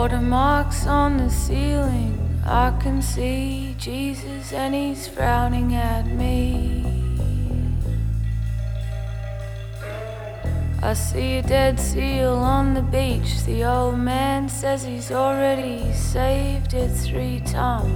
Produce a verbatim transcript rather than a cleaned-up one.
Watermarks on the ceiling, I can see Jesus and he's frowning at me. I see a dead seal on the beach. The old man says he's already saved it three times.